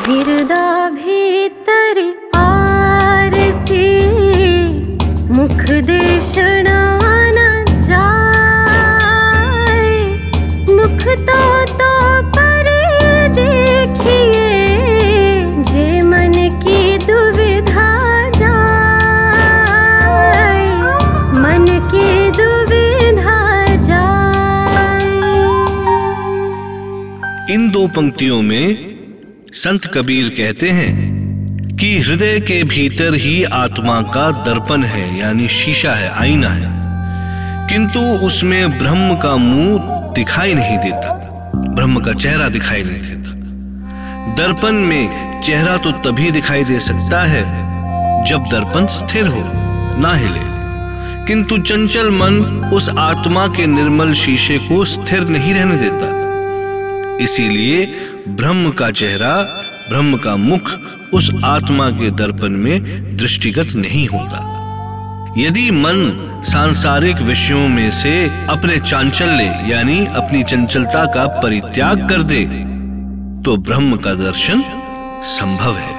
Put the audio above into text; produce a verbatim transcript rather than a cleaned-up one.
हृदय भीतर आरसी मुख देशना न जाए। मुख तो तो पर देखिए जे मन की दुविधा जाए। मन की दुविधा जाए। इन दो पंक्तियों में संत कबीर कहते हैं कि हृदय के भीतर ही आत्मा का दर्पण है, यानी शीशा है, आईना है, किंतु उसमें ब्रह्म का मुंह दिखाई नहीं देता, ब्रह्म का चेहरा दिखाई नहीं देता। दर्पण में चेहरा तो तभी दिखाई दे सकता है जब दर्पण स्थिर हो, ना हिले, किंतु चंचल मन उस आत्मा के निर्मल शीशे को स्थिर नहीं रहने देता। इसीलिए ब्रह्म का चेहरा, ब्रह्म का मुख उस आत्मा के दर्पण में दृष्टिगत नहीं होता। यदि मन सांसारिक विषयों में से अपने चांचल्य यानी अपनी चंचलता का परित्याग कर दे तो ब्रह्म का दर्शन संभव है।